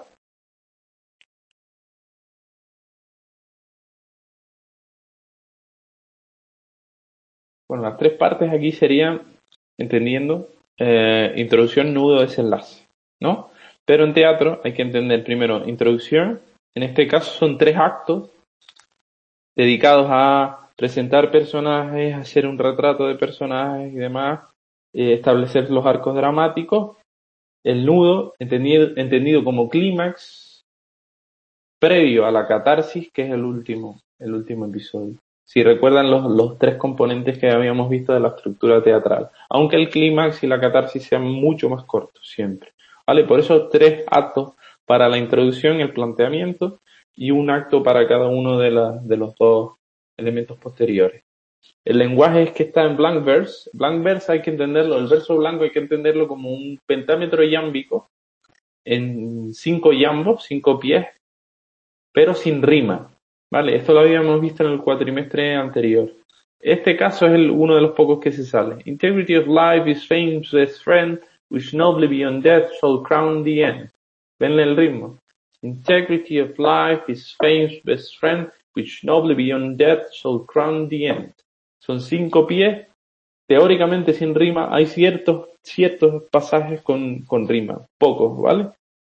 Bueno, las tres partes aquí serían, entendiendo, eh, introducción, nudo, desenlace, ¿no? Pero en teatro hay que entender primero introducción, en este caso son tres actos dedicados a presentar personajes, hacer un retrato de personajes y demás, eh, establecer los arcos dramáticos, el nudo, entendido, entendido como clímax, previo a la catarsis, que es el último, el último episodio. Si recuerdan los, los tres componentes que habíamos visto de la estructura teatral, aunque el clímax y la catarsis sean mucho más cortos siempre. ¿Vale? Por eso tres actos para la introducción, el planteamiento, y un acto para cada uno de, la, de los dos elementos posteriores. El lenguaje es que está en blank verse. Blank verse hay que entenderlo, el verso blanco hay que entenderlo como un pentámetro yámbico en cinco yambos, cinco pies, pero sin rima. Vale, esto lo habíamos visto en el cuatrimestre anterior. Este caso es el, uno de los pocos que se sale. Integrity of life is fame's best friend, which nobly beyond death shall crown the end. Venle el ritmo. Integrity of life is fame's best friend, which nobly beyond death shall crown the end. Son cinco pies, teóricamente sin rima. Hay ciertos, ciertos pasajes con, con rima, pocos, ¿vale?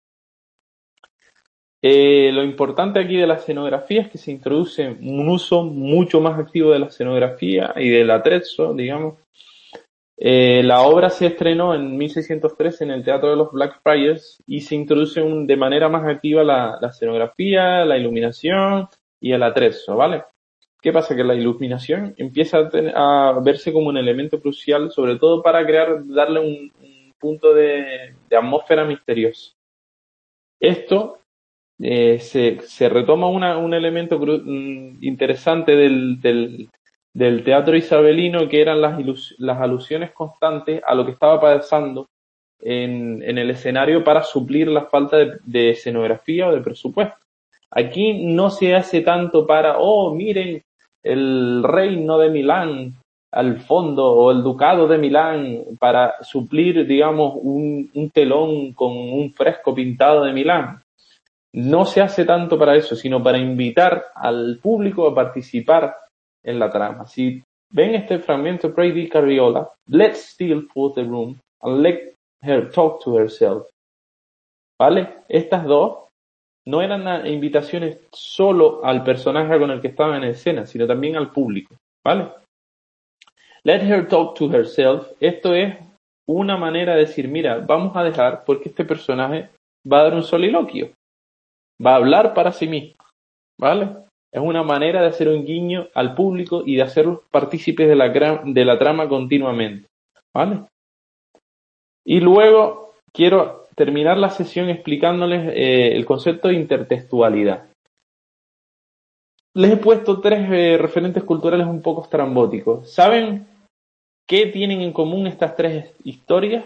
Eh, lo importante aquí de la escenografía es que se introduce un uso mucho más activo de la escenografía y del atrezzo, digamos. Eh, la obra se estrenó en mil seiscientos trece en el Teatro de los Blackfriars y se introduce un, de manera más activa la, la escenografía, la iluminación y el atrezzo, ¿vale? ¿Qué pasa? Que la iluminación empieza a, tener, a verse como un elemento crucial, sobre todo para crear, darle un, un punto de, de atmósfera misteriosa. Esto Eh, se, se retoma una, un elemento interesante del, del, del teatro isabelino, que eran las, ilus, las alusiones constantes a lo que estaba pasando en, en el escenario para suplir la falta de, de escenografía o de presupuesto. Aquí no se hace tanto para, oh, miren, el reino de Milán al fondo o el ducado de Milán para suplir, digamos, un, un telón con un fresco pintado de Milán. No se hace tanto para eso, sino para invitar al público a participar en la trama. Si ven este fragmento, Pray Thee Carriola, let's steal for the room and let her talk to herself. ¿Vale? Estas dos no eran invitaciones solo al personaje con el que estaba en escena, sino también al público. ¿Vale? Let her talk to herself. Esto es una manera de decir, mira, vamos a dejar porque este personaje va a dar un soliloquio. Va a hablar para sí mismo, ¿vale? Es una manera de hacer un guiño al público y de hacerlos partícipes de la, de la trama continuamente, ¿vale? Y luego quiero terminar la sesión explicándoles eh, el concepto de intertextualidad. Les he puesto tres eh, referentes culturales un poco estrambóticos. ¿Saben qué tienen en común estas tres historias?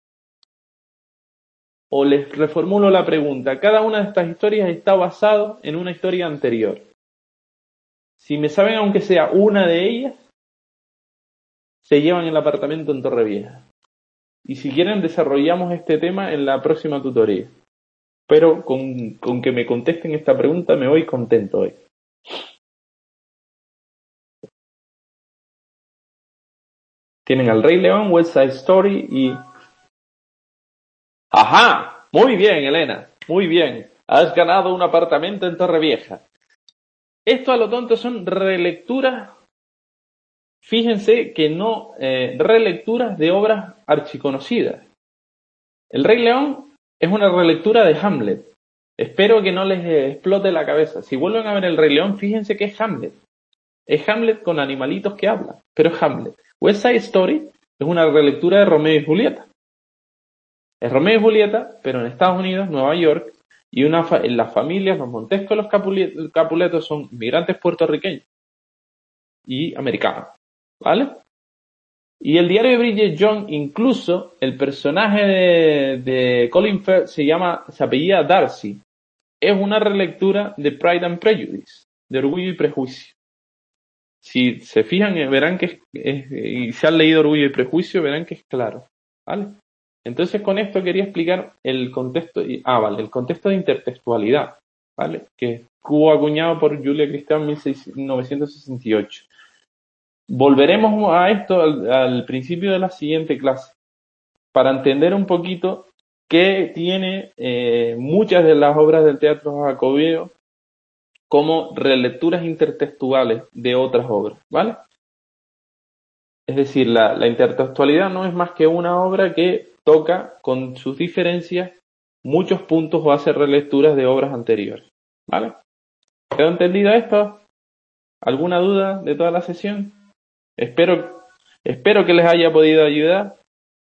O les reformulo la pregunta. Cada una de estas historias está basado en una historia anterior. Si me saben, aunque sea una de ellas, se llevan el apartamento en Torrevieja. Y si quieren, desarrollamos este tema en la próxima tutoría. Pero con, con que me contesten esta pregunta me voy contento hoy. Tienen al Rey León, West Side Story y... ¡Ajá! Muy bien, Elena. Muy bien. Has ganado un apartamento en Torrevieja. Esto a lo tonto son relecturas. Fíjense que no eh, relecturas de obras archiconocidas. El Rey León es una relectura de Hamlet. Espero que no les explote la cabeza. Si vuelven a ver El Rey León, fíjense que es Hamlet. Es Hamlet con animalitos que hablan, pero es Hamlet. West Side Story es una relectura de Romeo y Julieta. Es Romeo y Julieta, pero en Estados Unidos, Nueva York, y una fa en las familias, los Montesco y los Capuletos son inmigrantes puertorriqueños y americanos, ¿vale? Y el diario de Bridget Jones, incluso el personaje de, de Colin Firth se llama, se apellida Darcy. Es una relectura de Pride and Prejudice, de Orgullo y Prejuicio. Si se fijan, verán que es, es, y si han leído Orgullo y Prejuicio, verán que es claro, ¿vale? Entonces con esto quería explicar el contexto, ah, vale, el contexto de intertextualidad, ¿vale? Que hubo acuñado por Julia Cristian en mil novecientos sesenta y ocho. Volveremos a esto al, al principio de la siguiente clase, para entender un poquito qué tiene eh, muchas de las obras del teatro jacobeo como relecturas intertextuales de otras obras, ¿vale? Es decir, la, la intertextualidad no es más que una obra que toca con sus diferencias muchos puntos o hace relecturas de obras anteriores, ¿vale? ¿Quedó entendido esto? ¿Alguna duda de toda la sesión? Espero, espero que les haya podido ayudar.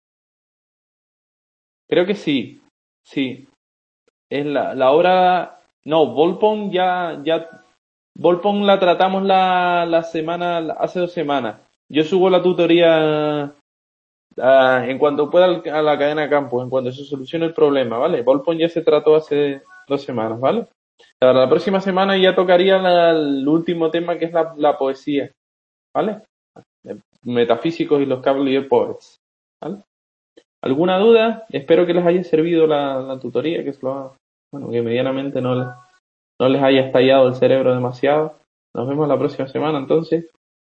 Creo que sí, sí. Es la, la obra, no, Volpone ya, ya, Volpone la tratamos la, la semana, hace dos semanas. Yo subo la tutoría uh, en cuanto pueda a la cadena campus, en cuanto se solucione el problema, ¿vale? Volpone ya se trató hace dos semanas, ¿vale? Ahora, la próxima semana ya tocaría la, el último tema que es la, la poesía, ¿vale? Metafísicos y los Cavalier Poets, ¿vale? ¿Alguna duda? Espero que les haya servido la, la tutoría, que es lo, bueno, que medianamente no les, no les haya estallado el cerebro demasiado. Nos vemos la próxima semana entonces.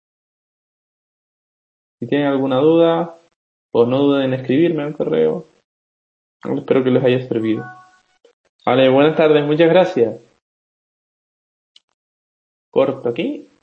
Si tienen alguna duda, pues no duden en escribirme al correo. Espero que les haya servido. Vale, buenas tardes, muchas gracias. Corto aquí.